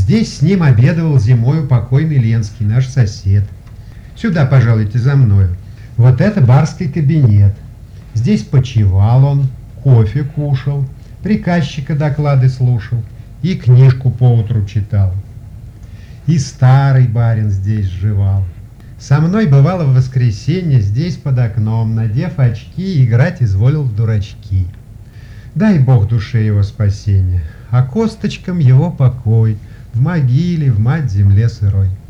Здесь с ним обедывал зимою покойный Ленский, наш сосед. Сюда, пожалуйте, за мною. Вот это барский кабинет. Здесь почивал он, кофе кушал, приказчика доклады слушал и книжку поутру читал. И старый барин здесь жевал. Со мной бывало в воскресенье здесь под окном, надев очки, играть изволил в дурачки. Дай Бог душе его спасения, а косточкам его покой, в могиле, в мать земле сырой.